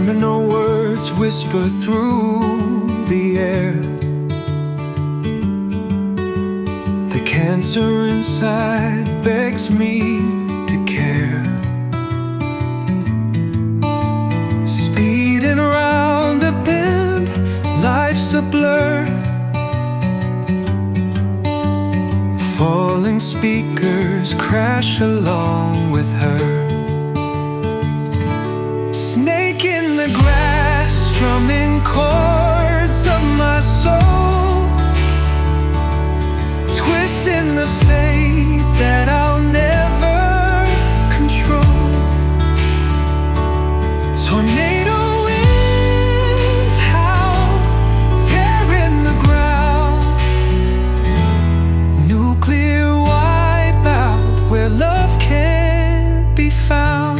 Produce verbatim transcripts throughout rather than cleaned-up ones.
Subliminal words whisper through the air. The cancer inside begs me to care. Speeding around the bend, life's a blur. Falling speakers crash along with her. Snake in the grass, strumming chords of my soul, twisting the fate that I'll never control. Tornado winds howl, tearing the ground. Nuclear wipeout where love can't be found.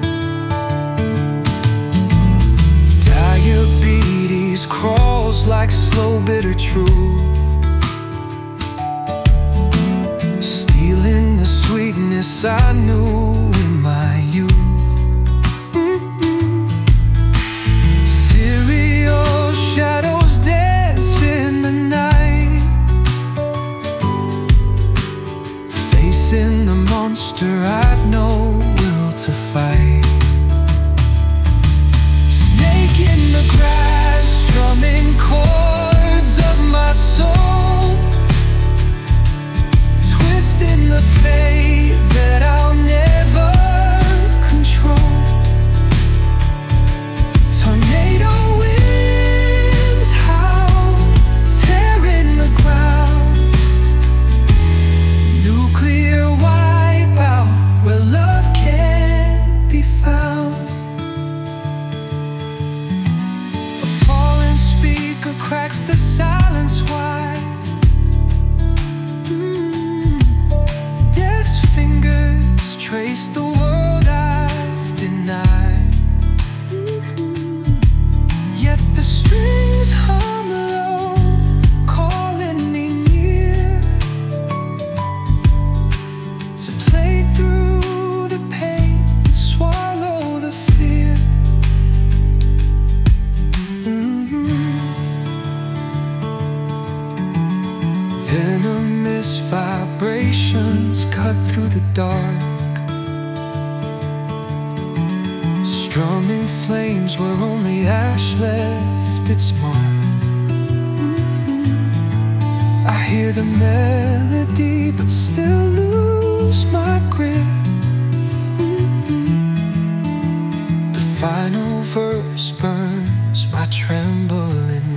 Diabetes crawls like slow bitter truth, stealing the sweetness I knew in my youth. Mm-mm. Serial shadows dance in the night, facing the monster I've no will to fight. Snake in the grass, strumming chords of my soul, twisting the fate that I'll never control. Tornado winds howl, tearing the ground. Nuclear wipeout where love can't be found. A fallen speaker cracks the silence wide. Mm. Death's fingers trace the world I've denied. Yet the strings hum low, calling me near, to play through the pain and swallow the fear. Mhm. Venomous vibrations cut through the dark, strumming flames where only ash left its mark. I hear the melody but still lose my grip. The final verse burns my trembling